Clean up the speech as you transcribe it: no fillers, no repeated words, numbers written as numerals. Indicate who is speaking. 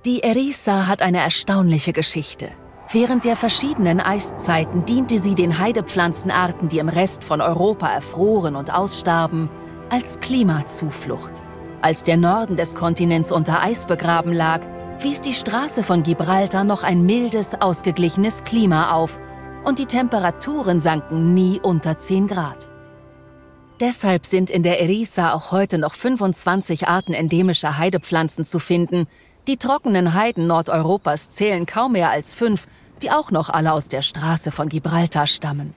Speaker 1: Die Erica hat eine erstaunliche Geschichte. Während der verschiedenen Eiszeiten diente sie den Heidepflanzenarten, die im Rest von Europa erfroren und ausstarben, als Klimazuflucht. Als der Norden des Kontinents unter Eis begraben lag, wies die Straße von Gibraltar noch ein mildes, ausgeglichenes Klima auf und die Temperaturen sanken nie unter 10 Grad. Deshalb sind in der Erica auch heute noch 25 Arten endemischer Heidepflanzen zu finden. Die trockenen Heiden Nordeuropas zählen kaum mehr als 5, die auch noch alle aus der Straße von Gibraltar stammen.